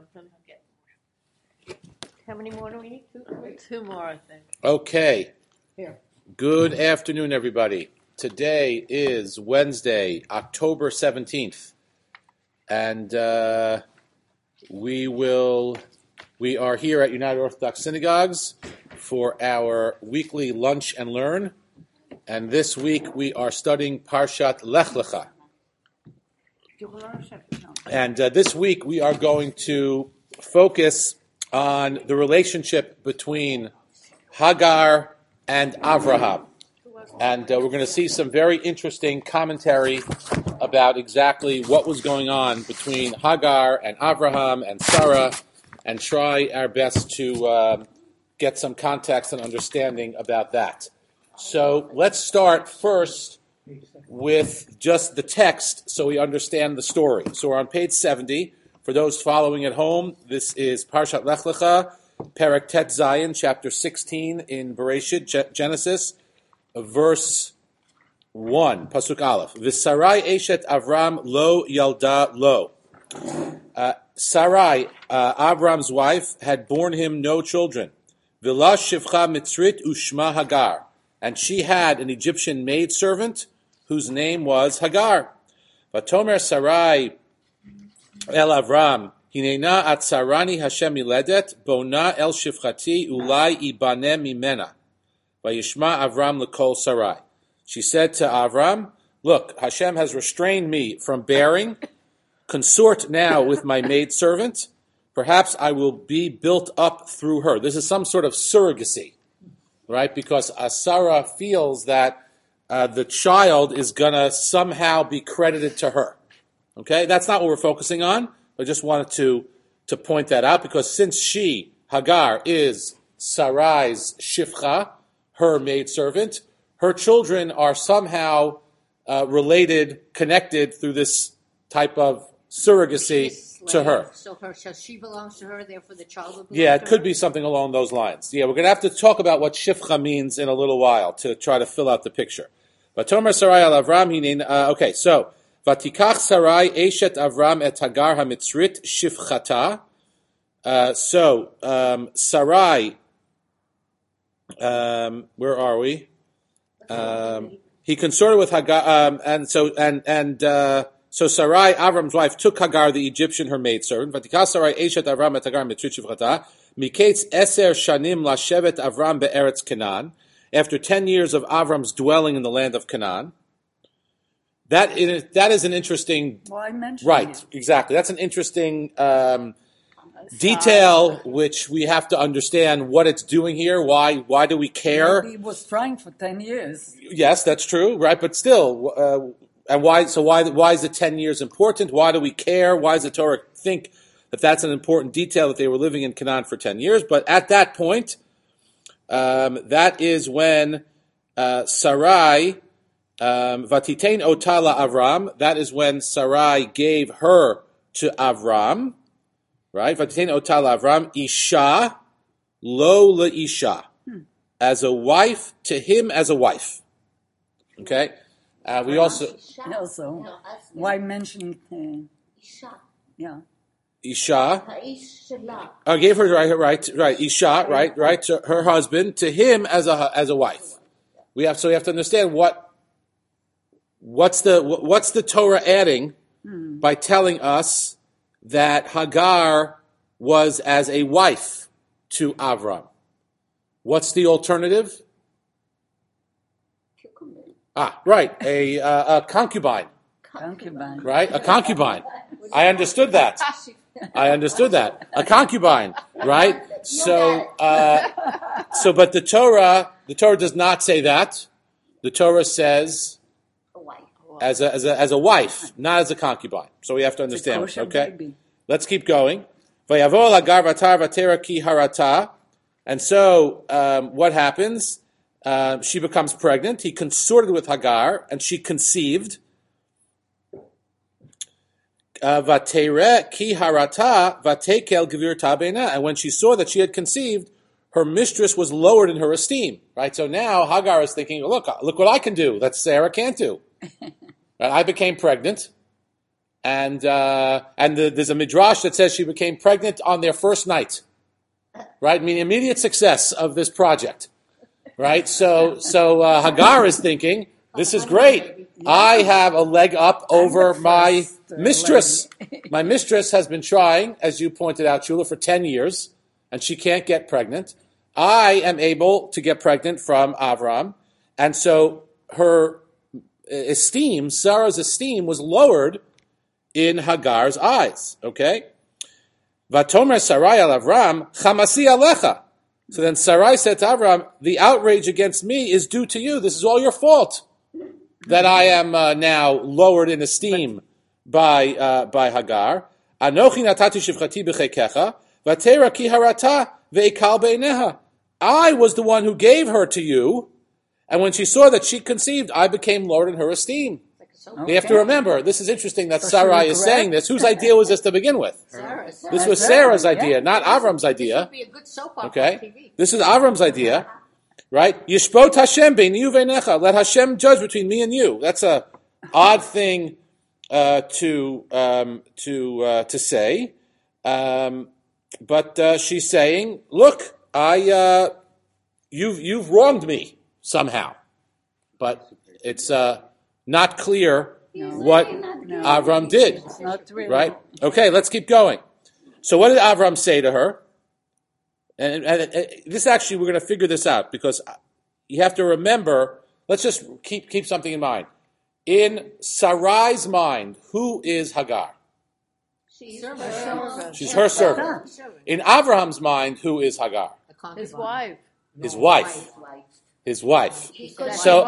How many more do we need? Two more, I think. Okay. Good afternoon, everybody. Today is Wednesday, October 17th, and we are here at United Orthodox Synagogues for our weekly lunch and learn, and this week we are studying Parshat Lech Lecha. And this week we are going to focus on the relationship between Hagar and Avraham. And we're going to see some very interesting commentary about exactly what was going on between Hagar and Avraham and Sarah, and try our best to get some context and understanding about that. So let's start first with just the text so we understand the story. So we're on page 70. For those following at home, this is Parshat Lech Lecha, Perek Tet Zayin, chapter 16 in Bereshit, Genesis, verse 1, Pasuk Aleph. V'Sarai eshet Avram lo yalda lo. Sarai, Avram's wife, had borne him no children. V'la shivcha mitzrit ushma Hagar. And she had an Egyptian maidservant whose name was Hagar. Vatomer Sarai El Avram, Hinena atzarani Hashem miledet, bona el shivchati ulai ibane mimena. Vayishma Avram lekol Sarai. She said to Avram, look, Hashem has restrained me from bearing. Consort now with my maidservant. Perhaps I will be built up through her. This is some sort of surrogacy, right? Because Sarah feels that the child is going to somehow be credited to her. Okay, that's not what we're focusing on. I just wanted to point that out because since she, Hagar, is Sarai's shifcha, her maidservant, her children are somehow related, connected through this type of surrogacy to her. So she belongs to her, therefore the child will belong to her? It could be something along those lines. Yeah, we're going to have to talk about what shifcha means in a little while to try to fill out the picture. But Tomer Sarai al Avram, okay, so Vatikach Sarai eshet Avram et Hagar hamitzrit shifchata. Sarai, where are we? He consorted with Hagar, so Sarai, Avram's wife, took Hagar, the Egyptian, her maidservant. Vatikach Sarai eshet Avram et Hagar hamitzrit shifchata. Miketz eser shanim lashevet Avram be'eretz Canaan. After 10 years of Avram's dwelling in the land of Canaan. That is an interesting... Well, I mentioned right, it. Exactly. That's an interesting detail which we have to understand what it's doing here. Why do we care? He was trying for 10 years. Yes, that's true, right? But still, and why is it 10 years important? Why do we care? Why does the Torah think that that's an important detail that they were living in Canaan for 10 years? But at that point... that is when Sarai, Vatitein Otala Avram, that is when Sarai gave her to Avram, right? Vatitein Otala Avram, Isha, lo leisha, as a wife, to him as a wife. Okay? We also... Why mention... Isha. Yeah. Isha. Gave her right. Isha, right, to her husband, to him as a wife. We have to understand what's the Torah adding by telling us that Hagar was as a wife to Avram. What's the alternative? Right, a concubine. Concubine. Right, a concubine. I understood that. A concubine, right? But the Torah does not say that. The Torah says as a wife, not as a concubine. So we have to understand. Okay, baby. Let's keep going. And so what happens? She becomes pregnant. He consorted with Hagar, and she conceived. Vatere ki harata vatekel gvirta beina. And when she saw that she had conceived, her mistress was lowered in her esteem. Right. So now Hagar is thinking, look what I can do that Sarah can't do. Right? I became pregnant. there's a midrash that says she became pregnant on their first night, right? Meaning immediate success of this project, right? So Hagar is thinking, this is great. I have a leg up over my mistress. My mistress has been trying, as you pointed out, Shula, for 10 years, and she can't get pregnant. I am able to get pregnant from Avram, and so her esteem, Sarah's esteem, was lowered in Hagar's eyes. Okay? Vatomer Sarai al Avram, chamasi alecha. So then Sarai said to Avram, the outrage against me is due to you. This is all your fault that I am now lowered in esteem by Hagar. Anochi natati shivchati b'chekecha, vatera ki harata ve'ikal beineha. I was the one who gave her to you, and when she saw that she conceived, I became lowered in her esteem. Okay. You have to remember, this is interesting that Sarai is saying this. Whose idea was this to begin with? Sarah's. This was Sarah's idea, not Avram's idea. This would be a good soap opera Okay? on TV. This is Avram's idea, right? Yishpot Hashem beini uvenecha. Let Hashem judge between me and you. That's a odd thing to say, but she's saying, "Look, you've wronged me somehow," but it's not clear what Avram did. It's not really. Right? Okay, let's keep going. So what did Avram say to her? And this actually, we're going to figure this out because you have to remember, let's just keep something in mind. In Sarai's mind, who is Hagar? She's her servant. She's her servant. In Abraham's mind, who is Hagar? His wife. His wife. His wife. So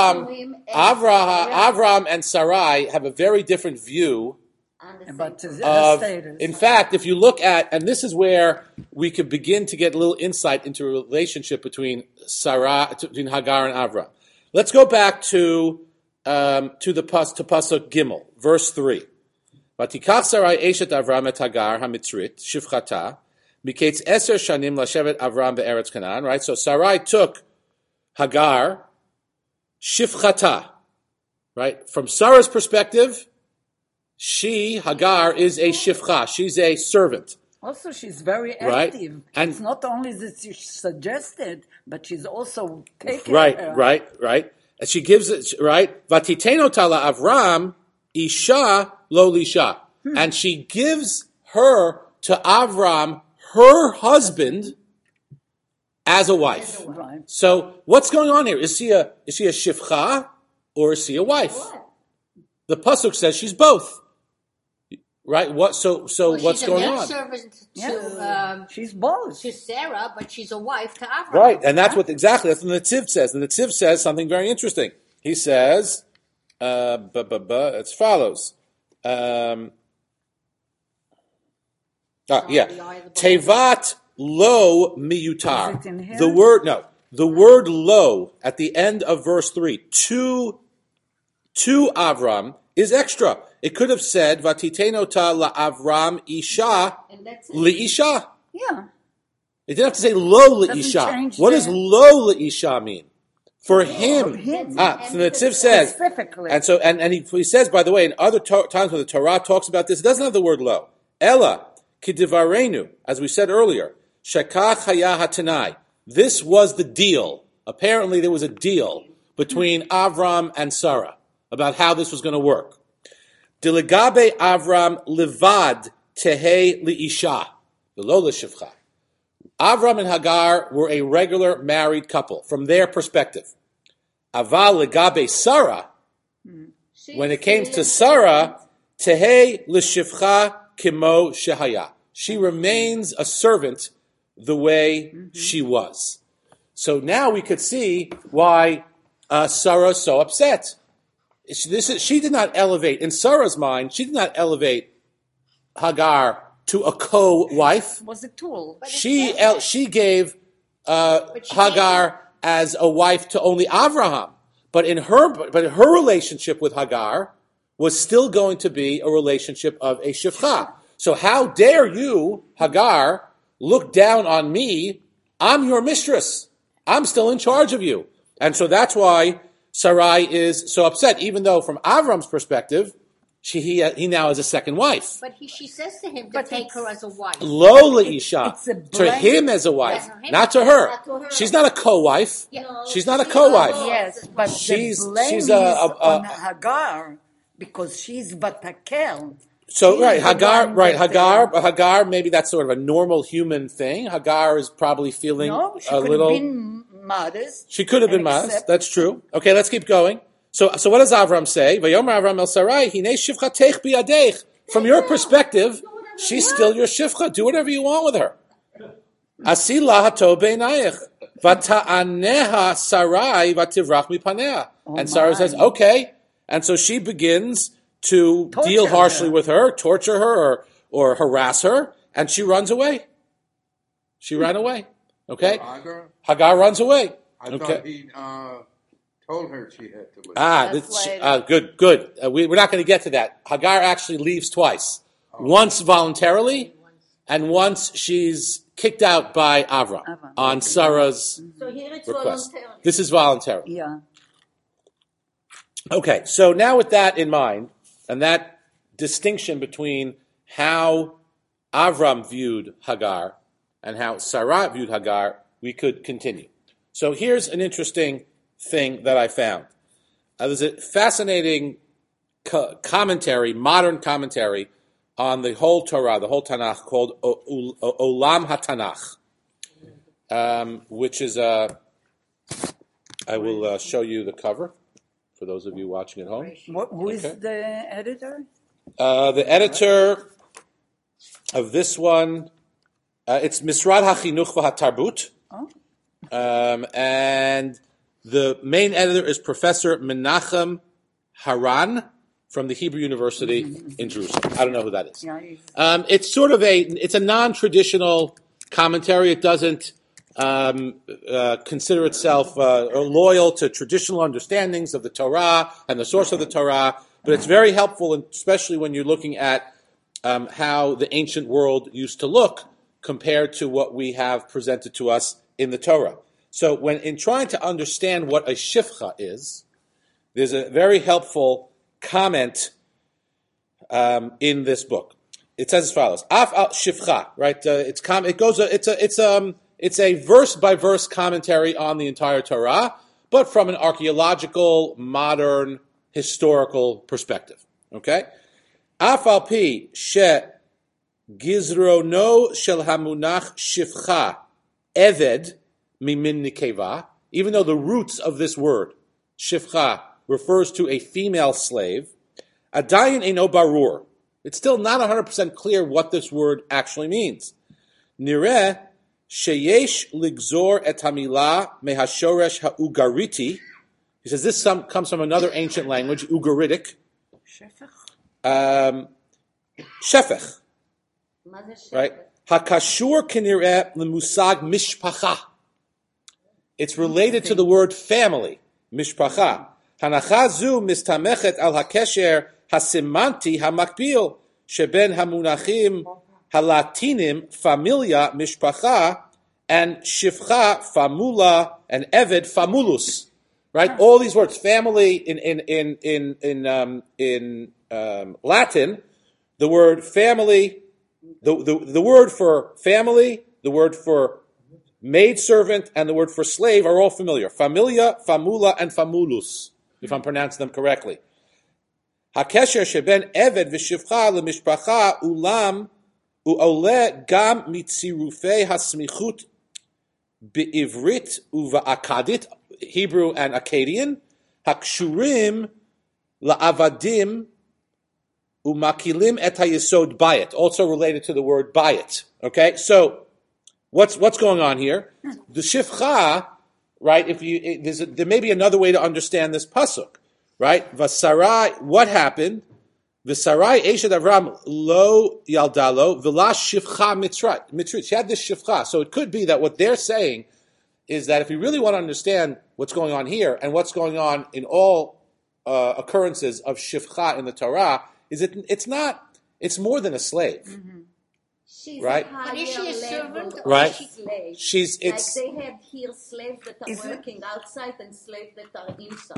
Avram and Sarai have a very different view But the of, status. in fact, if you look at, and this is where we could begin to get a little insight into a relationship between Hagar and Avram. Let's go back to Pasuk Gimel, verse 3. Vatikach Sarai eshet Avram et Hagar hamitzrit shivchata miketz eser shanim lashevet Avram be'eretz Canaan. Right, so Sarai took Hagar shivchata. Right, from Sarah's perspective, Hagar is a shifcha. She's a servant. Also, she's very Right. active. And- it's not only that she suggested, but she's also taking Right. And she gives it, right? Vatiteno tala Avram isha lo lisha. And she gives her to Avram, her husband, as a wife. Right. So what's going on here? Is she a shifcha or is she a wife? The pasuk says she's both. Right? What's going on? She's a maidservant She's both. to Sarah, but she's a wife to Avram. Right, and that's what the Netziv says. The Netziv says something very interesting. He says, as follows. Tevat lo miyutar. Is it in here? The word lo at the end of verse 3 to Avram is extra. It could have said vatitenota la Avram isha li isha. Yeah. It didn't have to say lo Doesn't leisha. change What the- does lo leisha mean? For him. him. So the Netziv says, Specifically. and so and he says, by the way, in other times when the Torah talks about this, it doesn't have the word lo. Ella kidivarenu, as we said earlier, shekach haya hatanai. This was the deal. Apparently, there was a deal between Avram and Sarah about how this was going to work. Dilegabe Avram levad tehe liisha, v'lo l'shivcha. Avram and Hagar were a regular married couple from their perspective. Aval legabe Sarah, when it came to Sarah, tehe l'shivcha kimo shehaya. She remains a servant the way she was. So now we could see why Sarah is so upset. She did not elevate, in Sarah's mind, she did not elevate Hagar to a co-wife. Was a tool. She gave Hagar as a wife to only Avraham. But her relationship with Hagar was still going to be a relationship of a shifcha. So how dare you, Hagar, look down on me? I'm your mistress. I'm still in charge of you. And so that's why Sarai is so upset, even though from Avram's perspective, he now has a second wife. But she says to him to take her as a wife. Lo leisha, It's a to him as a wife, Yeah. not to her. Not to her. She's not a co-wife. Yeah. She's not a co-wife. Yes, but She's- the blame she's is a- on Hagar because she's Batakel. So She's right, the Hagar, one right, that, Hagar. Maybe that's sort of a normal human thing. Hagar is probably feeling No, she a could little. have been modest. She could have been and modest. accept- That's true. Okay, let's keep going. So what does Avram say? Vayomer Avram el Sarai, hine shivchatech biyadeich. From your perspective, she's still your shivcha. Do whatever you want with her. Asi lahato beinayich. Vata'aneha Sarai vativrach mipanea. And Sarah says, okay. And so she begins to Torture deal harshly her. with her, torture her, or harass her, and she runs away. She ran away. Okay? Hagar runs away. I Okay. thought he told her she had to leave. Good. We're not going to get to that. Hagar actually leaves twice. Once voluntarily, and once she's kicked out by Avram on Sarah's So here it's request. voluntary. This is voluntary. Yeah. Okay, so now with that in mind, and that distinction between how Avram viewed Hagar and how Sarah viewed Hagar, we could continue. So here's an interesting thing that I found. There's a fascinating commentary, modern commentary, on the whole Torah, the whole Tanakh, called Olam HaTanakh, which is I will show you the cover for those of you watching at home. Who is Okay. the editor? The editor of this one, it's Misrad HaChinuch VaHaTarbut, and the main editor is Professor Menachem Haran from the Hebrew University in Jerusalem. I don't know who that is. Yeah, he's- It's sort of it's a non-traditional commentary. It doesn't consider itself loyal to traditional understandings of the Torah and the source of the Torah, but it's very helpful, especially when you're looking at how the ancient world used to look compared to what we have presented to us in the Torah. So when in trying to understand what a shifcha is, there's a very helpful comment in this book. It says as follows: Af al shifcha, right? It's a verse by verse commentary on the entire Torah, but from an archaeological, modern, historical perspective. Okay, Af al pi she gizrono shel hamunach shifcha eved mimin nikeva. Even though the roots of this word shifcha refers to a female slave, adayin eino barur. It's still not 100% clear what this word actually means. Nireh sheyesh ligzor et hamilah mehashoresh ha'ugariti. He says this comes from another ancient language, Ugaritic. Shefech. Right? Hakashur kinireh lemusag mishpacha. It's related to the word family, mishpacha. Hanachazu mistamechet al hakesher hasimanti hamakbil sheben hamunachim halatinim familia mishpacha and shifcha famula and eved famulus. Right, all these words, family in Latin, the word family, the word for family, the word for maidservant, and the word for slave are all familiar. Familia, famula, and famulus, if I'm pronouncing them correctly. Hakesher sheben eved v'shivcha lemishpacha ulam u'ole gam mitzirufei hasmichut be'ivrit uva'akadit, Hebrew and Akkadian, hakshurim la'avadim umakilim et hayesod bayit, also related to the word bayit. Okay, so what's going on here? The shifcha, right? There may be another way to understand this pasuk, right? Vasarai, what happened? Vasarai Eshad Avram lo yaldalo v'la shifcha mitrit. She had this shifcha, so it could be that what they're saying is that if we really want to understand what's going on here and what's going on in all occurrences of shifcha in the Torah, it's more than a slave. Mm-hmm. She's right? a higher But is she a servant level or Right. is she She's like they have here slaves that are Is it- working outside and slaves that are inside.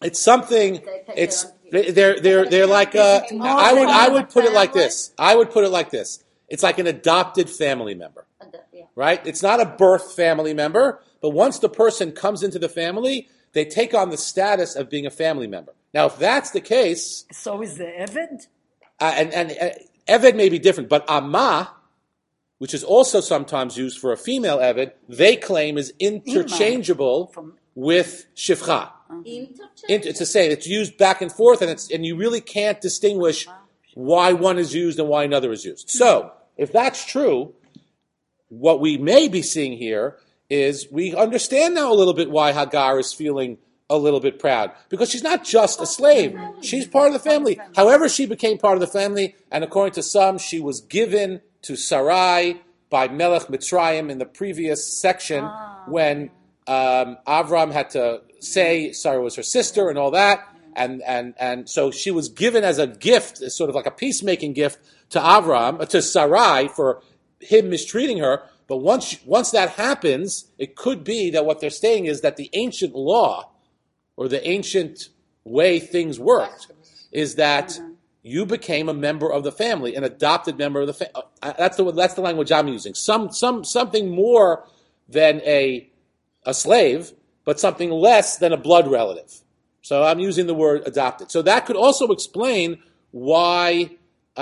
It's something. It's they're like I would put it like this. I would put it like this. It's like an adopted family member, right? It's not a birth family member, but once the person comes into the family, they take on the status of being a family member. Now, if that's the case, so is the Eved? And Eved may be different, but Amma, which is also sometimes used for a female Eved, they claim is interchangeable with Shifcha. It's the same. It's used back and forth, and you really can't distinguish why one is used and why another is used. So, if that's true, what we may be seeing here is we understand now a little bit why Hagar is feeling a little bit proud. Because she's not just a slave. She's part of the family. However, she became part of the family, and according to some, she was given to Sarai by Melech Mitzrayim in the previous section when Avram had to say Sarah was her sister and all that. And so she was given as a gift, sort of like a peacemaking gift to Sarai for him mistreating her. But once that happens, it could be that what they're saying is that the ancient law or the ancient way things worked is that you became a member of the family, an adopted member of the family. That's the language I'm using. Something more than a slave, but something less than a blood relative. So I'm using the word adopted. So that could also explain why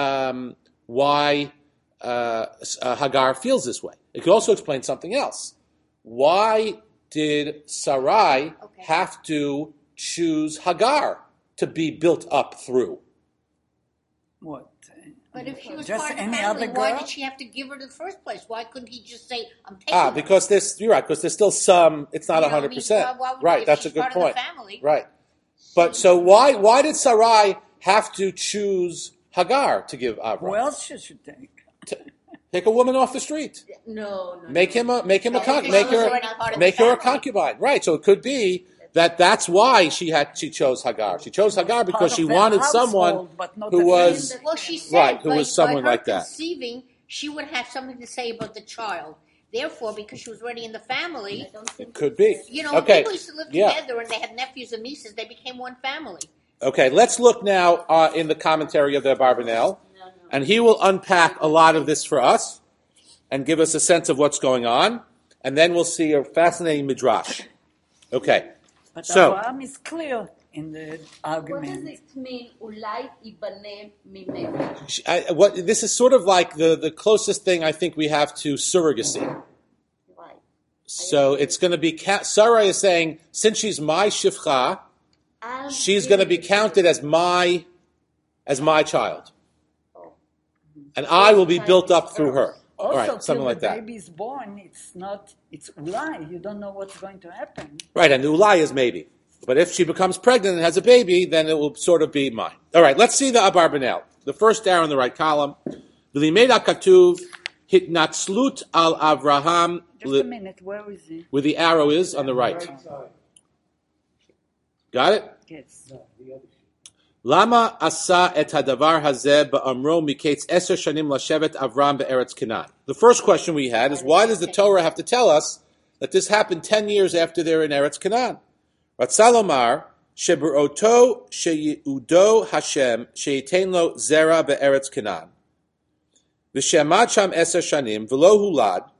Hagar feels this way. It could also explain something else. Why did Sarai have to choose Hagar to be built up through? What? But if she was Just part of the any family, other why girl? did she have to give her in the first place? Why couldn't he just say, I'm taking her? Because you're right, because there's still some, it's not 100%. Right, that's a good point. Right. But so why did Sarai have to choose Hagar to give Avram? Who else should she take? Take a woman off the street. No. Make her a concubine. Right. So it could be that's why she chose Hagar. She chose Hagar because she wanted someone who was she said, who was someone by her like that. Conceiving, she would have something to say about the child. Therefore, because she was already in the family, it could be. People used to live together and they had nephews and nieces. They became one family. Okay, let's look now in the commentary of the Abarbanel, and he will unpack a lot of this for us and give us a sense of what's going on, and then we'll see a fascinating midrash. Okay, but so Abraham is clear in the argument. What does it mean? Ulai ibane mimenu. This is sort of like the closest thing I think we have to surrogacy. Right. So it's going to be Sarah is saying, since she's my shifcha, she's going to be counted as my child, and I will be built up through her. Also, right, something like that. The baby is born, it's ulai. You don't know what's going to happen. Right, and the ulai is maybe. But if she becomes pregnant and has a baby, then it will sort of be mine. All right, let's see the Abarbanel. The first arrow in the right column. V'limeid katuv hitnatzlut al Avraham. Just a minute, where is he? Where the arrow is on the right. Got it? Yes. Lama asa et hadavar hazeh ba'amro miketz 10 shanim lashevet Avram be'eretz Canaan. The first question we had is, why does the Torah have to tell us that this happened 10 years after they're in Eretz Canaan? Ratzalomar sheberoto sheyudo Hashem sheyitain lo zera be'eretz Canaan. V'shemad sham 10 shanim v'lo hulad.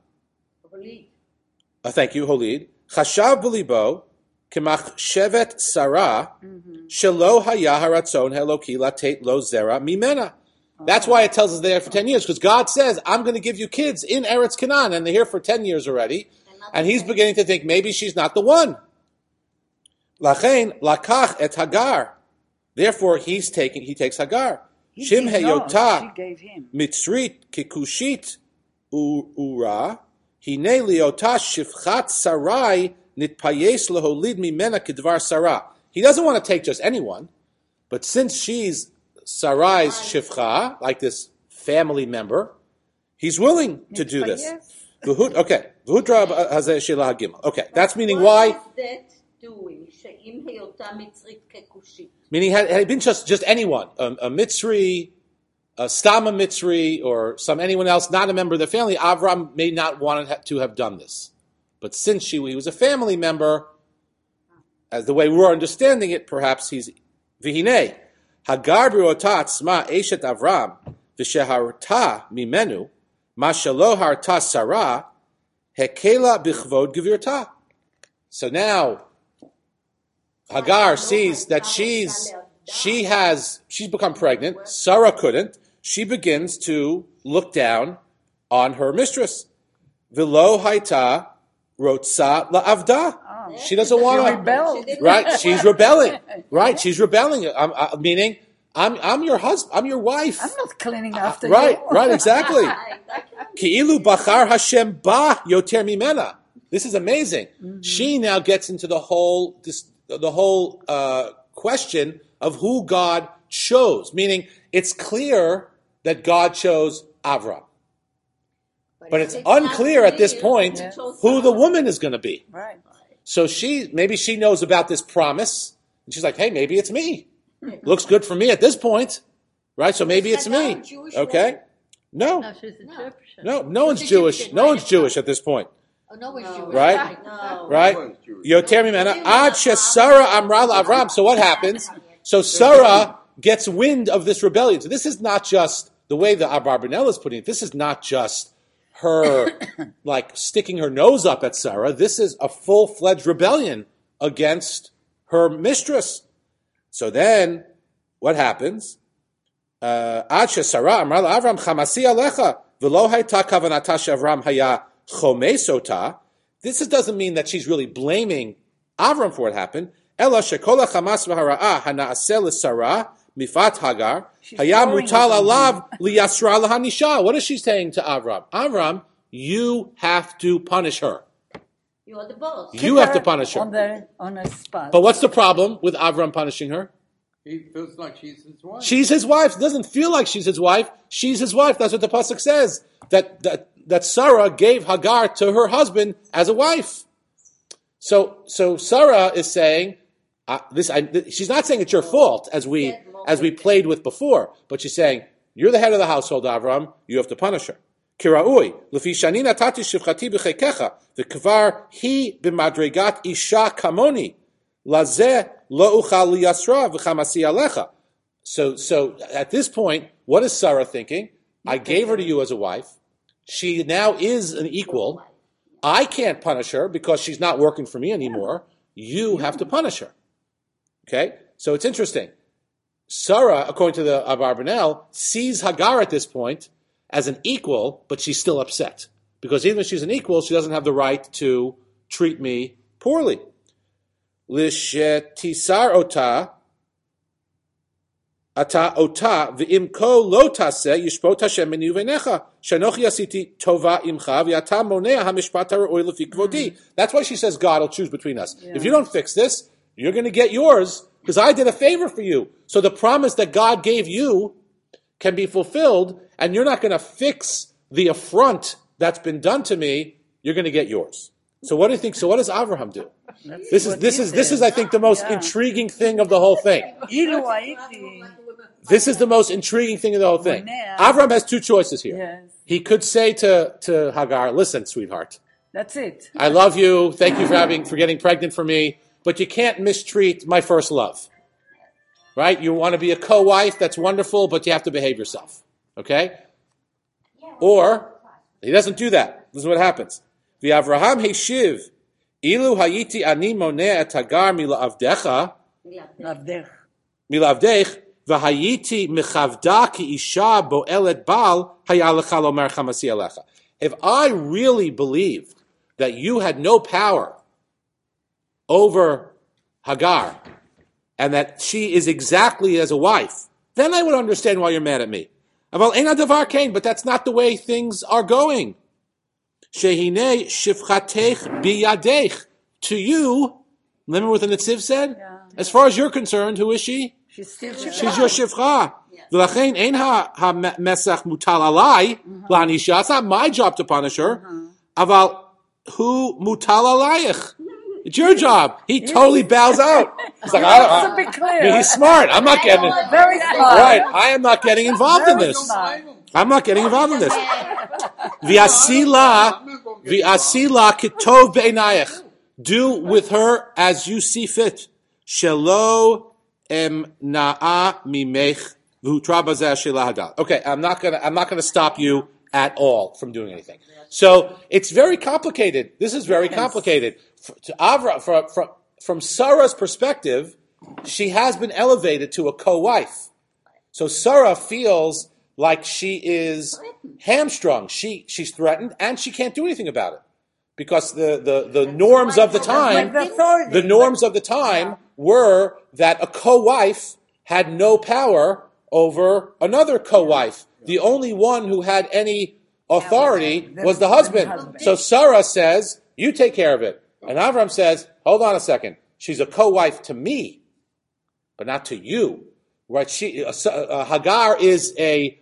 Thank you, Holid. Chashav b'libo k'mach shevet Sarah shelo haya haratzon heloki latet lo zera mimena. That's why it tells us they're there for 10 years, because God says, I'm going to give you kids in Eretz Canaan, and they're here for 10 years already, and he's beginning to think maybe she's not the one. Lachein lakach et Hagar. Therefore, he takes Hagar. Shim heyota mitzrit kikushit ura hine liota shifchat Sarai nitpayes leholid mimena kedvar Sarah. He doesn't want to take just anyone, but since she's Sarai's shifcha, like this family member, he's willing to do this. Okay, okay, that's meaning why. What is that doing? She'im heyota mitzrit kekushit. Meaning, had it been just anyone, a Mitzri, a Stama Mitzri, or anyone else, not a member of the family, Avram may not want to have done this. But since he was a family member, as the way we're understanding it, perhaps he's v'hinei Hagar b'rota atzma eshet Avram v'sheharta mimenu ma shelo harta Sarah hekela b'chvod gvirta. So now Hagar sees that she's become pregnant. Sarah couldn't. She begins to look down on her mistress. V'lo haita rotza la'avda. She doesn't want to. Right? She's rebelling. Right? She's rebelling. Meaning, I'm your husband. I'm your wife. I'm not cleaning after you. Right. Exactly. Ki'ilu bachar Hashem ba yoter mimena. This is amazing. Mm-hmm. She now gets into the whole question of who God chose. Meaning, it's clear that God chose Avram. But it's unclear at this point who the woman is going to be. Right. So maybe she knows about this promise. And she's like, hey, maybe it's me. Looks good for me at this point. Right? So maybe it's me. Okay? No. No, she's Egyptian. No one's Jewish. No one's Jewish at this point. Oh, no one's Jewish. Right? No. Right? Yoter mimena ad shesara amra la'Avram. So what happens? So Sarah gets wind of this rebellion. So this is not just the way the Abarbanel is putting it. This is not just her like sticking her nose up at Sarah. This is a full-fledged rebellion against her mistress. So then, what happens? Ad Sarah amar Avram chamasi alecha v'lo hayta kavanata she'Avram haya chomesota. This doesn't mean that she's really blaming Avram for what happened. Ela shekol hachamas v'hara'ah hana'aseh l'Sarah mifat Hagar haya mutal alav liyasra lahanisha. What is she saying to Avram? Avram, you have to punish her. You're the boss. You have to punish her. On a spot. But what's the problem with Avram punishing her? He feels like she's his wife. She's his wife. It doesn't feel like she's his wife. She's his wife. That's what the pasuk says. That Sarah gave Hagar to her husband as a wife. So Sarah is saying she's not saying it's your fault as we played with before, but she's saying you're the head of the household, Avram. You have to punish her. Kiraui lefi shani natati shivchati b'cheikecha v'kvar hi b'madregat isha kamoni lazeh lo uchal liyasra v'chamasi alecha. So at this point, what is Sarah thinking? I gave her to you as a wife. She now is an equal. I can't punish her because she's not working for me anymore. You have to punish her. Okay? So it's interesting. Sarah, according to the Abarbanel, sees Hagar at this point as an equal, but she's still upset. Because even if she's an equal, she doesn't have the right to treat me poorly. Lishetisar ota ata ota v'imko lo taseh yishpot Hashem minu v'necha shanochi asiti tova imcha v'yata monea hamishpat ha'ra'oi lefi kvodi. That's why she says God will choose between us. Yeah. If you don't fix this, you're going to get yours because I did a favor for you. So the promise that God gave you can be fulfilled, and you're not going to fix the affront that's been done to me. You're going to get yours. So what do you think? So what does Avraham do? This is I think the most intriguing thing of the whole thing. This is the most intriguing thing of the whole thing. Avraham has two choices here. Yes. He could say to Hagar, "Listen, sweetheart, that's it. I love you. Thank you for getting pregnant for me, but you can't mistreat my first love. Right? You want to be a co-wife, that's wonderful, but you have to behave yourself. Okay? Or, he doesn't do that. This is what happens. V'Avraham heshiv, ilu hayiti ani moneh et Hagar mila'avdecha, v'hayiti mechavda ki isha bo'elet bal, hayalecha lomer chamasi alecha. If I really believed that you had no power over Hagar, and that she is exactly as a wife, then I would understand why you're mad at me. But that's not the way things are going. Shehine shifchatech biyadech. To you, remember what the Netziv said? Yeah. As far as you're concerned, who is she? She's your shifcha. V'lachein ein ha-mesach mutal alai la'anisha. It's not my job to punish her. Aval hu mutal alayich. It's your job. He totally bows out. He's like, he's smart. I'm not getting it. Very smart. Right. I am not getting involved in this. I'm not getting involved in this. V'asila kitov be'enayich. Do with her as you see fit. Shelo emna'a mimech v'hutra bazeh shelah hadal. Okay, I'm not gonna stop you at all from doing anything. So it's very complicated. This is very complicated. From Sarah's perspective, she has been elevated to a co-wife. So Sarah feels like she is hamstrung. She's threatened, and she can't do anything about it because the norms of the time were that a co-wife had no power over another co-wife. The only one who had any authority was the husband. So Sarah says, "You take care of it," and Avram says, "Hold on a second. She's a co-wife to me, but not to you." Right? Hagar has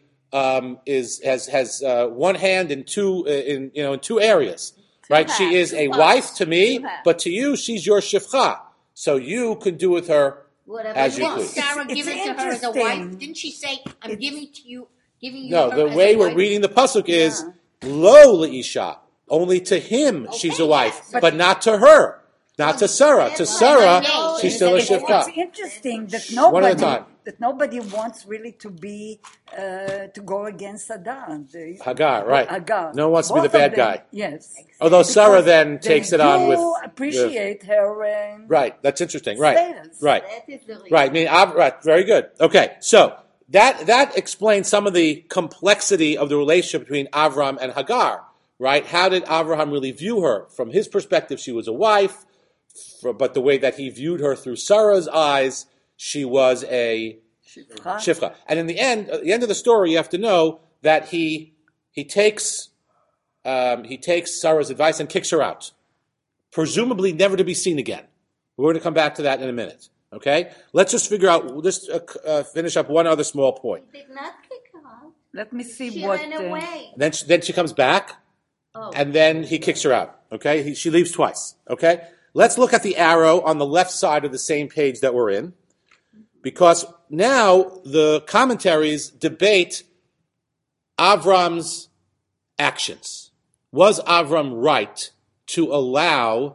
one hand in two areas. Right? She is a wife to me, but to you, she's your shifcha. So you can do with her as you please. Sarah give it to her as a wife? Didn't she say, "I'm giving you"? No, the way we're reading the pasuk is lo leisha. Only to him she's a wife, but not to her, not to Sarah. To Sarah, she's still a shifcha. It's interesting that nobody wants really to be to go against Hagar, right? Hagar. No one wants to be the bad guy. Yes. Although Sarah then takes it on with appreciate her. Right. That's interesting. Right. Status. Right. That is the reason. Right. Right. Very good. Okay. So that explains some of the complexity of the relationship between Avram and Hagar. Right? How did Avraham really view her? From his perspective, she was a wife, but the way that he viewed her through Sarah's eyes, she was a shifcha. And in the end, at the end of the story, you have to know that he takes Sarah's advice and kicks her out, presumably never to be seen again. We're going to come back to that in a minute. Okay, let's just figure out. We'll just finish up one other small point. He did not kick her out. Let me see She what. ran away. Then she comes back, and then he kicks her out. Okay, she leaves twice. Okay, let's look at the arrow on the left side of the same page that we're in, because now the commentaries debate Avram's actions. Was Avram right to allow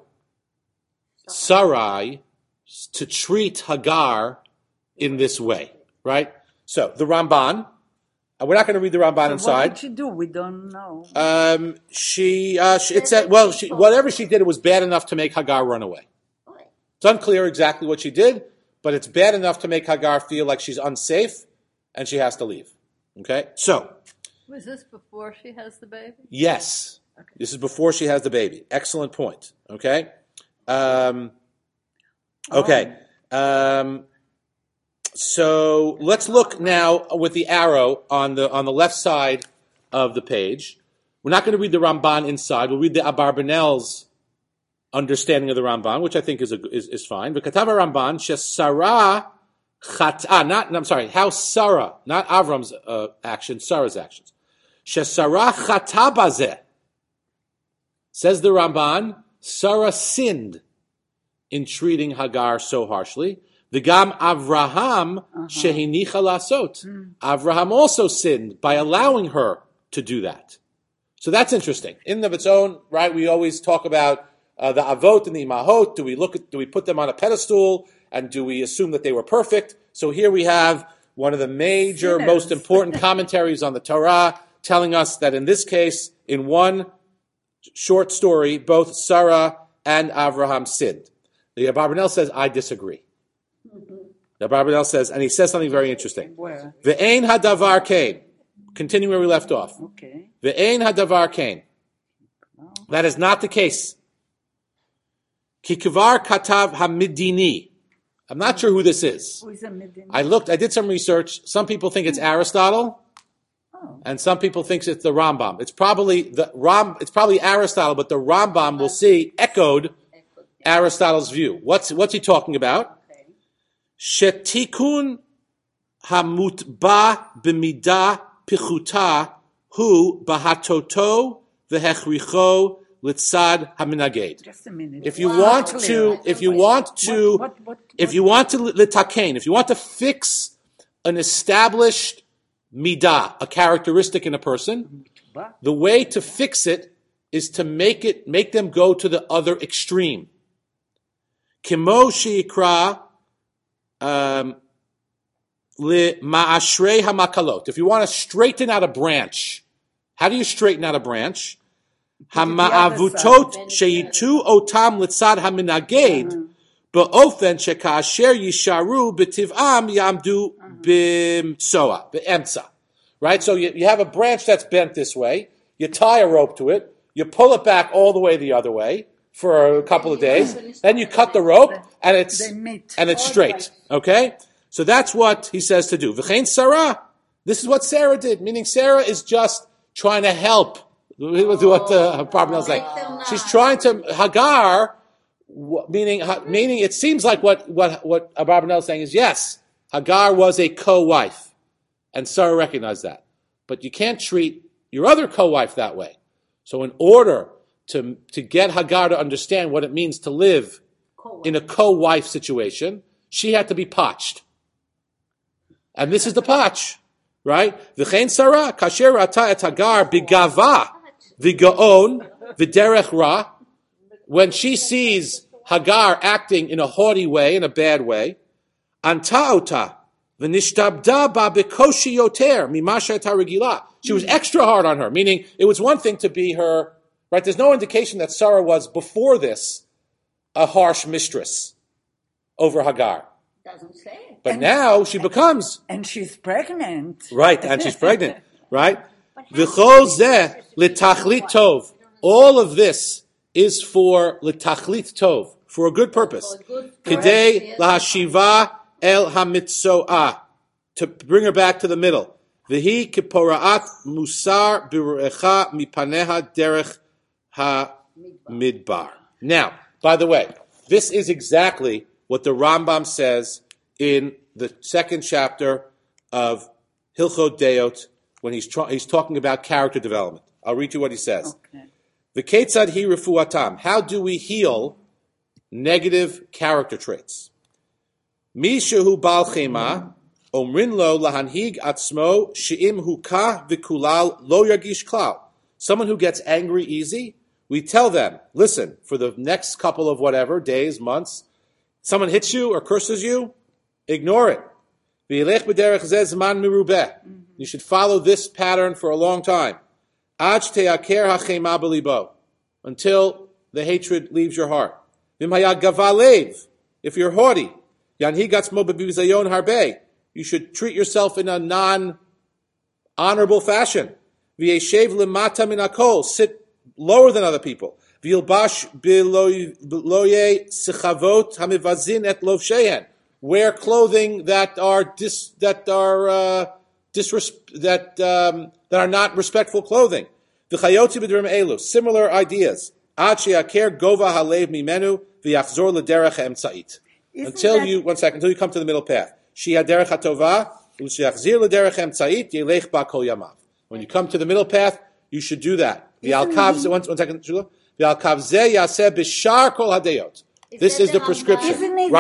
Sarai to treat Hagar in this way? Right? So the Ramban, we're not going to read the Ramban inside. What did she do? We don't know. It said, whatever she did, it was bad enough to make Hagar run away. It's unclear exactly what she did, but it's bad enough to make Hagar feel like she's unsafe and she has to leave. Okay? So. Was this before she has the baby? Yes. Okay. This is before she has the baby. Excellent point. Okay? So let's look now with the arrow on the left side of the page. We're not going to read the Ramban inside. We'll read the Abarbanel's understanding of the Ramban, which I think is fine. V'katav Ramban shesara chata. How Sarah, not Avram's actions, Sarah's actions. Shesara chata bazeh. Says the Ramban, Sarah sinned in treating Hagar so harshly. The Gam Avraham shehinicha lasot. Avraham also sinned by allowing her to do that. So that's interesting. In and of its own, right? We always talk about the avot and the imahot. Do we put them on a pedestal, and do we assume that they were perfect? So here we have one of the major, most important commentaries on the Torah telling us that in this case, in one short story, both Sarah and Avraham sinned. The Abarbanel says, I disagree. The Abarbanel says, and he says something very interesting. Ve'ein hadavar kain. Continue where we left off. Okay. Ve'ein hadavar kain. That is not the case. Ki kvar katav hamidini. I'm not sure who this is. Who is a Medini? I did some research. Some people think it's Aristotle. And some people think it's the Rambam. It's probably Aristotle, but the Rambam will see echoed Aristotle's view. What's he talking about? Shetikun hamutba b'mida pichuta hu bahatoto v'hechricho litzad haminaged. Just a minute. If you want to litakein, if you want to fix an established midah, a characteristic in a person, the way to fix it is to make them go to the other extreme. Kimo shikra li ma'ashrei hamakalot. If you want to straighten out a branch, how do you straighten out a branch? Hama'avutot sheyitu otam litzad haminaged ba'ofen shekasher yisharu b'tiv'am yamdu b'msoa, b'emtza. Right? So you have a branch that's bent this way, you tie a rope to it, you pull it back all the way the other way for a couple of days, then you cut the rope, and it's straight. Okay? So that's what he says to do. V'chein Sarah, this is what Sarah did, meaning Sarah is just trying to help. What Abarbanel is saying. She's trying to, Hagar, meaning it seems like what Abarbanel is saying is, yes, Hagar was a co-wife. And Sarah recognized that. But you can't treat your other co-wife that way. So in order to get Hagar to understand what it means to live in a co-wife situation, she had to be potched. And this is the potch, right? V'chein Sarah, kasher ata et Hagar b'gava v'gaon v'derech ra. When she sees Hagar acting in a haughty way, in a bad way, anta ota, she was extra hard on her, meaning it was one thing to be her, right? There's no indication that Sarah was, before this, a harsh mistress over Hagar. Doesn't say. But now she becomes. And she's pregnant. Right, and she's pregnant, right? V'chol zeh l'tachlit tov. All of this is for l'tachlit tov, for a good purpose. Kidei lahashiva El hamitzoah, to bring her back to the middle. V'hi kiporaat musar b'ruecha mipaneha derech ha-midbar. Now, by the way, this is exactly what the Rambam says in the second chapter of Hilchot Deot when he's talking about character development. I'll read you what he says. V'ketzad hi refuatam. How do we heal negative character traits? Mishahu bal chema, omrin lo lahanhig atzmo she'im hukah v'kulal lo yagish klal. Someone who gets angry easy, we tell them, listen, for the next couple of whatever, days, months, someone hits you or curses you, ignore it. V'yelech b'derech zeh zman merubeh. You should follow this pattern for a long time. Ad te'aker hachema b'libo. Until the hatred leaves your heart. V'im hayad gavalev. If you're haughty, you should treat yourself in a non-honorable fashion. Sit lower than other people. Wear clothing that are not respectful clothing. Similar ideas. Until you come to the middle path. When you come to the middle path, you should do that. This is the prescription.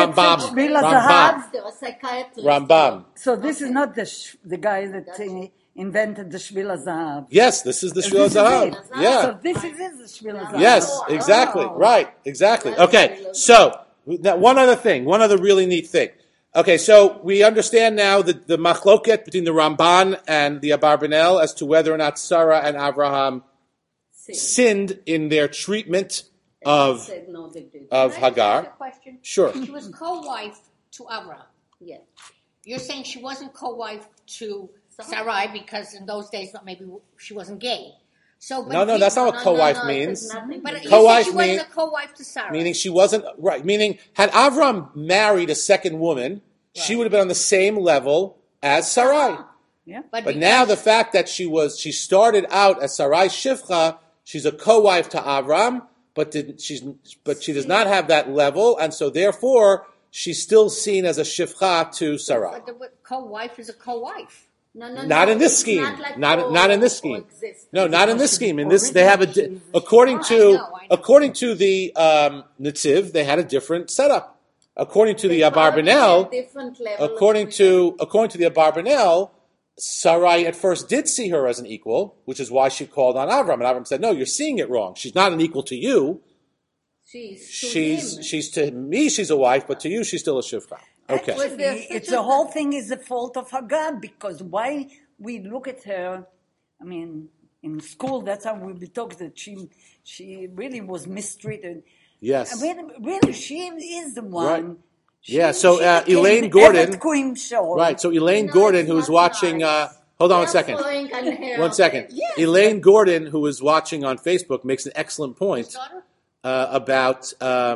Rambam. So this is not the guy that invented the Shvil HaZahav. Yes, this is the Shvil HaZahav. Yeah. So this is the Shvil HaZahav. Yes, exactly. Right, exactly. Okay, so now, one other really neat thing. Okay, so we understand now the machloket between the Ramban and the Abarbanel as to whether or not Sarah and Abraham sinned in their treatment of Hagar. Ask a question? Sure. She was co-wife to Abraham. Yes. You're saying she wasn't co-wife to Sarai because in those days maybe she wasn't gay. So, no, that's not what co-wife means. But co-wife she wasn't a co-wife to Sarah. Meaning she wasn't, right, meaning had Avram married a second woman, she would have been on the same level as Sarai. Yeah. But now the fact that she started out as Sarai Shivcha, she's a co-wife to Avram, but she does not have that level, and so therefore she's still seen as a Shivcha to Sarai. But the co-wife is a co-wife. Not in this scheme. Not in this scheme. No, not in this scheme. In this, they have according to the Netziv, they had a different setup. According to the Abarbanel, according to the Abarbanel, Sarai at first did see her as an equal, which is why she called on Avram. And Avram said, "No, you're seeing it wrong. She's not an equal to you." She's to me, she's a wife, but to you, she's still a shivcha. Okay. Actually, it's the whole thing is the fault of Hagar, because why we look at her, I mean, in school, that's how we talk, that she really was mistreated. Yes. I mean, really, she is the one. Right. So Elaine Gordon. Right. So Elaine Gordon, who was watching. Hold on 1 second. 1 second. Yes. Elaine Gordon, who was watching on Facebook, makes an excellent point about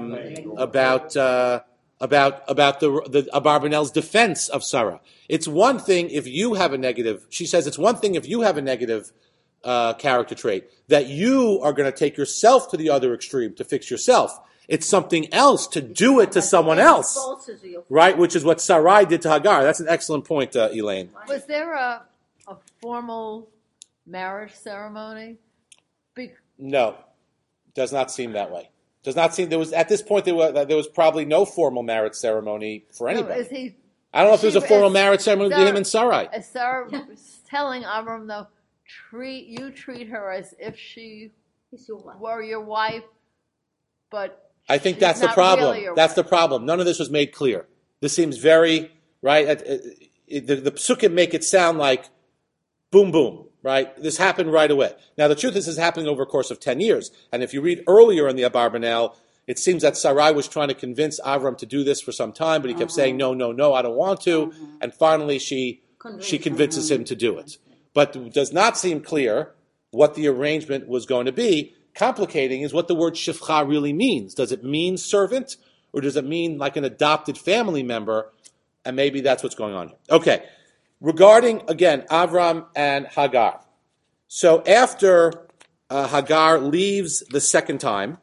the Abarbanel's defense of Sarah. It's one thing if you have a negative. She says it's one thing if you have a negative character trait that you are going to take yourself to the other extreme to fix yourself. It's something else to do it to someone else, right? Which is what Sarai did to Hagar. That's an excellent point, Elaine. Was there a formal marriage ceremony? No, does not seem that way. Does not seem there was at this point there was probably no formal marriage ceremony for anybody. I don't know if there was a formal marriage ceremony between him and Sarai. Sarah was telling Avram though, treat her as if she were your wife, but. I think that's the problem. Really that's the problem. None of this was made clear. This seems very, right? The psukim make it sound like boom, boom, right? This happened right away. Now, the truth is, this is happening over a course of 10 years. And if you read earlier in the Abarbanel, it seems that Sarai was trying to convince Avram to do this for some time, but he kept saying, no, I don't want to. And finally, she convinces him to do it. But it does not seem clear what the arrangement was going to be. Complicating is what the word shifcha really means. Does it mean servant, or does it mean like an adopted family member? And maybe that's what's going on here. Okay. Regarding, again, Avram and Hagar. So after Hagar leaves the second time,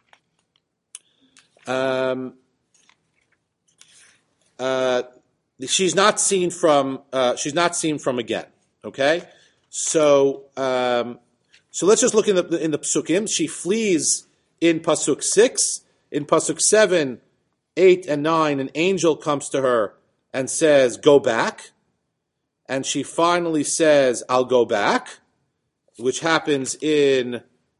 she's not seen from again. Okay? So let's just look in the psukim. She flees in pasuk 6. In pasuk 7, 8, and 9, an angel comes to her and says, "Go back." And she finally says, "I'll go back," which happens in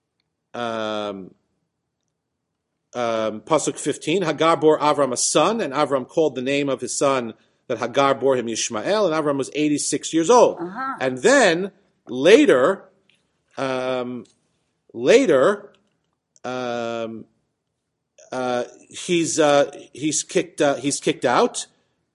pasuk 15. Hagar bore Avram a son, and Avram called the name of his son that Hagar bore him Yishmael, and Avram was 86 years old. And then later. He's kicked out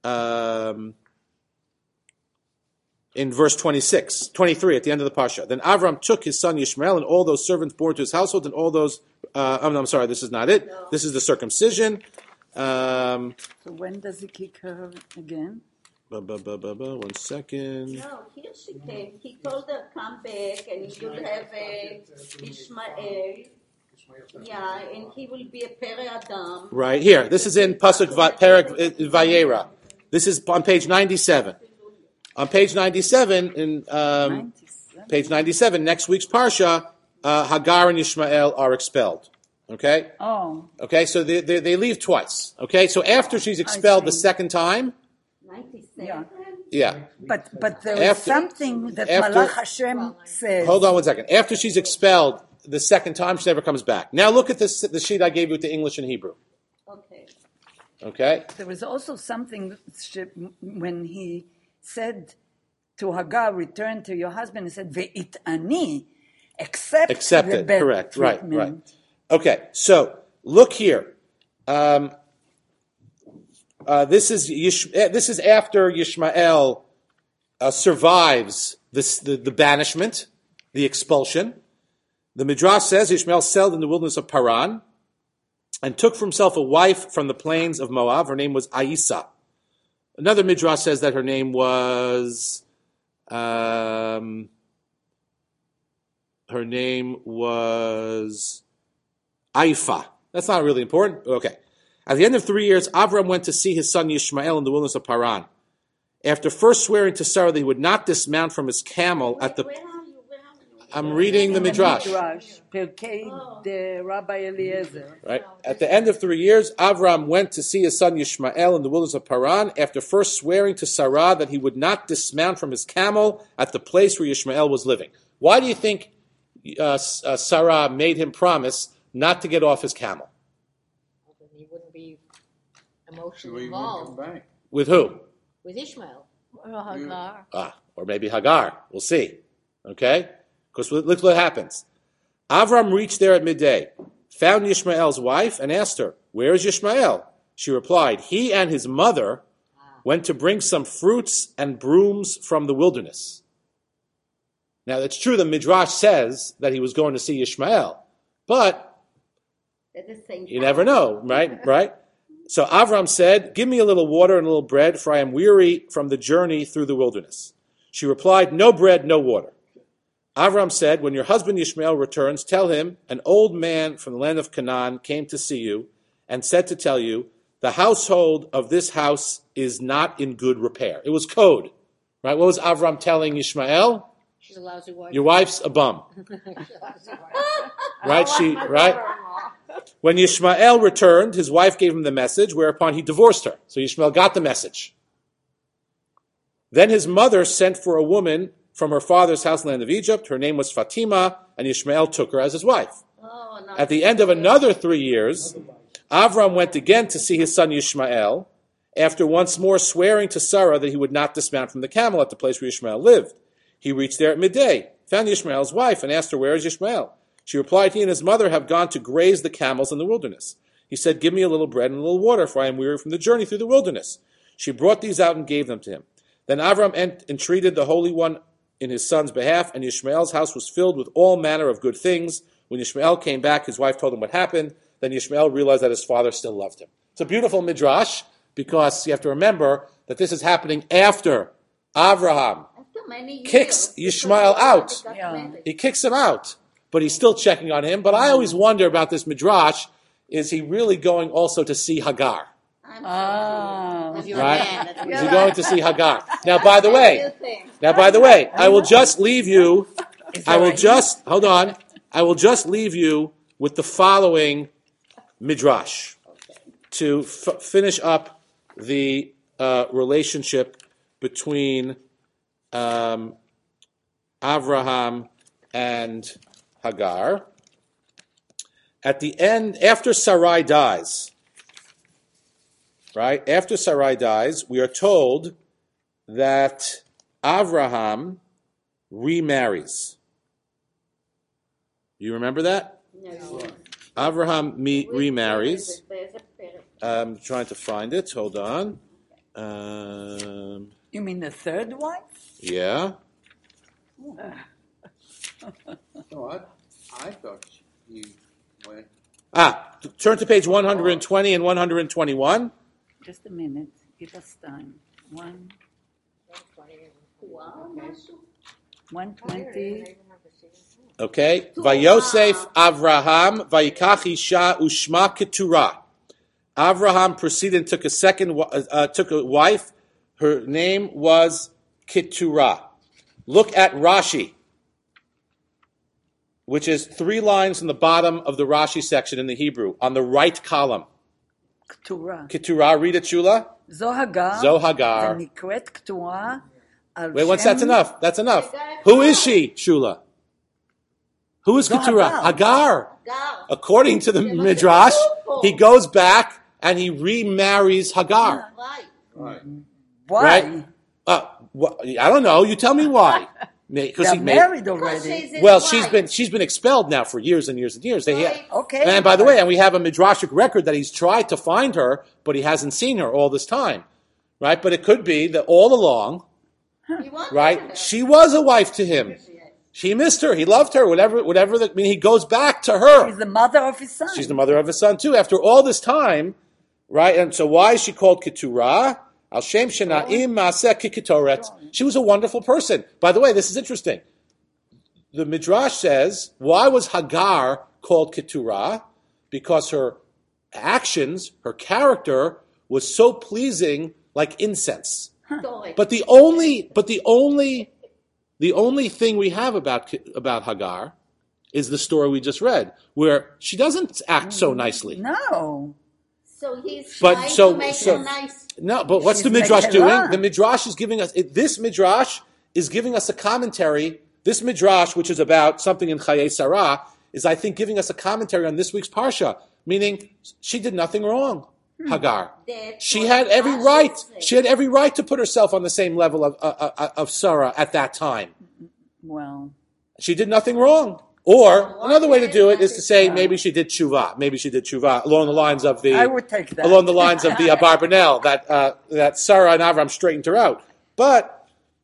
in verse 23 at the end of the parsha. Then Avram took his son Yishmael and all those servants born to his household and all those. I'm sorry, this is not it. No. This is the circumcision. So when does he kick her again? 1 second. No, here she came. He told her, come back and you'll have Ishmael. Yeah, and he will be a Pere Adam. Right here. This is in Pasuk Perek Vayera. This is on page 97. On page 97, page 97, next week's Parsha, Hagar and Ishmael are expelled. Okay? Oh. Okay, so they leave twice. Okay, so after she's expelled the second time, 97. Yeah. But there is something that Malach Hashem says. Hold on 1 second. After she's expelled the second time, she never comes back. Now look at the sheet I gave you with the English and Hebrew. Okay? There was also something when he said to Hagar, return to your husband, he said, Ve'itani, accept the bad correct. treatment. Right. Okay, so look here. This is after Yishmael survives the banishment, the expulsion. The Midrash says Yishmael settled in the wilderness of Paran and took for himself a wife from the plains of Moab. Her name was Aisa. Another Midrash says that her name was Aifa. That's not really important, but okay. At the end of 3 years, Avram went to see his son Yishmael in the wilderness of Paran. After first swearing to Sarah that he would not dismount from his camel at the... I'm reading the Midrash. Pirkei the Rabbi Eliezer. Right. At the end of 3 years, Avram went to see his son Yishmael in the wilderness of Paran after first swearing to Sarah that he would not dismount from his camel at the place where Yishmael was living. Why do you think Sarah made him promise not to get off his camel? emotionally She won't come involved back. With who? with Ishmael. Or Hagar. Or maybe Hagar. We'll see. Okay? Because look what happens. Avram reached there at midday, found Yishmael's wife, and asked her, "Where is Yishmael?" She replied, "He and his mother went to bring some fruits and brooms from the wilderness." Now, it's true the Midrash says that he was going to see Ishmael, but you never know, right? Right? So Avram said, "Give me a little water and a little bread, for I am weary from the journey through the wilderness." She replied, "No bread, no water." Avram said, "When your husband Ishmael returns, tell him, an old man from the land of Canaan came to see you and said to tell you, the household of this house is not in good repair." It was code, right? What was Avram telling Ishmael? She's a lousy wife. Your wife's a bum. Right? When Yishmael returned, his wife gave him the message, whereupon he divorced her. So Yishmael got the message. Then his mother sent for a woman from her father's house in the land of Egypt. Her name was Fatima, and Yishmael took her as his wife. At the end of another 3 years, Avram went again to see his son Yishmael, after once more swearing to Sarah that he would not dismount from the camel at the place where Yishmael lived. He reached there at midday, found Yishmael's wife, and asked her, "Where is Yishmael?" She replied, "He and his mother have gone to graze the camels in the wilderness." He said, "Give me a little bread and a little water, for I am weary from the journey through the wilderness." She brought these out and gave them to him. Then Avram entreated the Holy One in his son's behalf, and Yishmael's house was filled with all manner of good things. When Yishmael came back, his wife told him what happened. Then Yishmael realized that his father still loved him. It's a beautiful midrash, because you have to remember that this is happening after Avraham kicks Yishmael out. Yeah. He kicks him out, but he's still checking on him. But I always wonder about this midrash, is he really going also to see Hagar? If you're a Right? man, that's what Is he going to see Hagar? Now, by the way, I will just leave you, hold on, I will just leave you with the following midrash to finish up the relationship between Avraham and Hagar. At the end, after Sarai dies, right? After Sarai dies, we are told that Avraham remarries. You remember that? No. Avraham remarries. I'm trying to find it. Hold on. You mean the third wife? Yeah. No, I thought he went. Turn to page 120 and 121. Just a minute. Give us time. 120. Okay. Vayosef Avraham vayikach isha ushma keturah. Avraham proceeded and took a wife. Her name was Keturah. Look at Rashi, which is 3 lines from the bottom of the Rashi section in the Hebrew, on the right column. Keturah, read it, Shula. Zohagar. Wait, once that's enough. That's enough. Who is she, Shula? Who is Keturah? Hagar. According to the Midrash, he goes back and he remarries Hagar. Right. Why? Right? I don't know. You tell me why. They're married already. Well, she's been expelled now for years and years and years. Okay. And by the way, and we have a midrashic record that he's tried to find her, but he hasn't seen her all this time, right? But it could be that all along, right? She was a wife to him. He missed her. He loved her. Whatever. He goes back to her. She's the mother of his son. She's the mother of his son too. After all this time, right? And so why is she called Keturah? Al Shem Shena'im Maaseh Kiketoret. She was a wonderful person. By the way, this is interesting. The Midrash says, why was Hagar called Keturah? Because her actions, her character, was so pleasing like incense. But the only thing we have about Hagar is the story we just read, where she doesn't act so nicely. No. So he's trying to make her nice. No, but what's the Midrash doing? The Midrash is giving us, this Midrash is giving us a commentary. This Midrash, which is about something in Chayei Sarah, is, I think, giving us a commentary on this week's Parsha, meaning she did nothing wrong. Hagar. That's She what had every Rashi right. said. She had every right to put herself on the same level of Sarah at that time. Well, She did nothing wrong. Or another way to do it is to say maybe she did tshuva. Maybe she did tshuva along the lines of I would take that. along the lines of the Abarbanel that Sarah and Avram straightened her out. But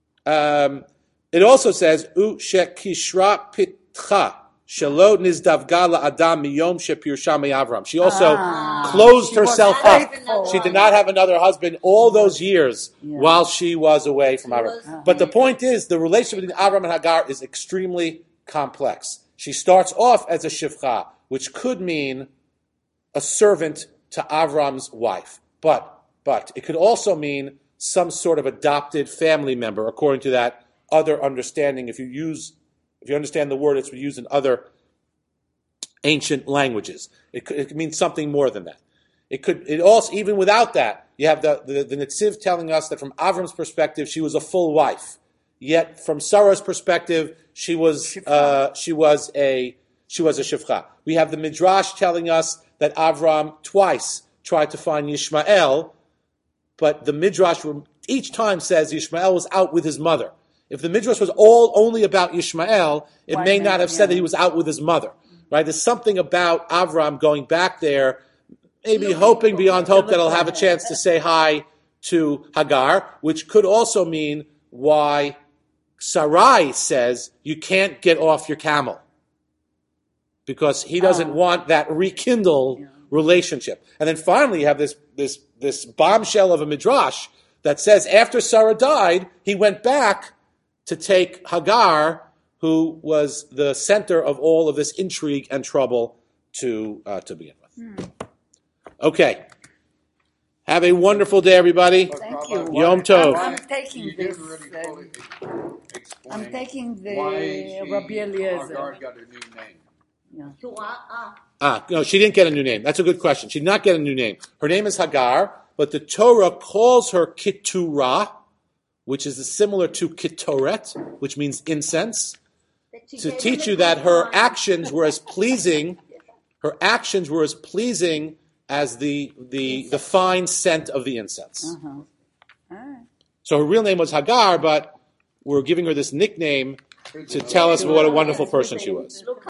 it also says U shekishra pitcha shelo nizdavga la'adam miyom shepirsha me'Avram. She also closed She was herself up. faithful. She did not have another husband all those years while she was away from Avram. But the point is, the relationship between Avram and Hagar is extremely complex. She starts off as a shivcha, which could mean a servant to Avram's wife. But it could also mean some sort of adopted family member, according to that other understanding. If you understand the word, it's used in other ancient languages. It could mean something more than that. It also, even without that, you have the Netziv telling us that from Avram's perspective, she was a full wife. Yet from Sarah's perspective, she was a shivcha. We have the Midrash telling us that Avram twice tried to find Yishmael, but the Midrash each time says Yishmael was out with his mother. If the Midrash was only about Yishmael, it may not have said that he was out with his mother. Right? There's something about Avram going back there, maybe hoping beyond hope that he'll have a chance to say hi to Hagar, which could also mean why Sarai says you can't get off your camel, because he doesn't want that rekindled relationship. And then finally you have this bombshell of a midrash that says after Sarah died, he went back to take Hagar, who was the center of all of this intrigue and trouble to begin with. Okay. Have a wonderful day, everybody. Thank you. Yom Tov. I'm taking this. I'm taking the Rabbi Eliezer. Hagar got a new name. No, she didn't get a new name. That's a good question. She did not get a new name. Her name is Hagar, but the Torah calls her Keturah, which is similar to Ketoret, which means incense, to teach you that her actions were as pleasing as the fine scent of the incense. All right. So her real name was Hagar, but we're giving her this nickname to tell us what a wonderful person she was.